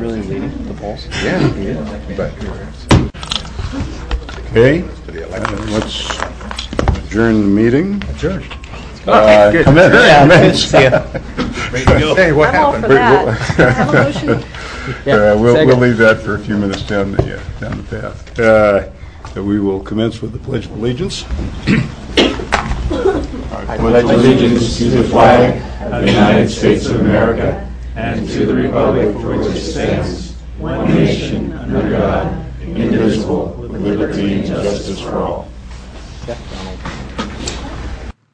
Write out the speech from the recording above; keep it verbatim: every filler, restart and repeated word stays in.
really leading the polls? Yeah. Okay, uh, let's adjourn the meeting. Adjourned. Uh, good. Commence. Yeah, Commence. see ya. Hey, what I'm all happened? for that. Have a motion. Uh, We'll Second. we'll leave that for a few minutes down the, uh, down the path. Uh, that We will commence with the Pledge of Allegiance. I pledge allegiance to the flag of the United States of America and to the republic for which it stands, one nation, under God, indivisible, with liberty and justice for all. Jeff Donald.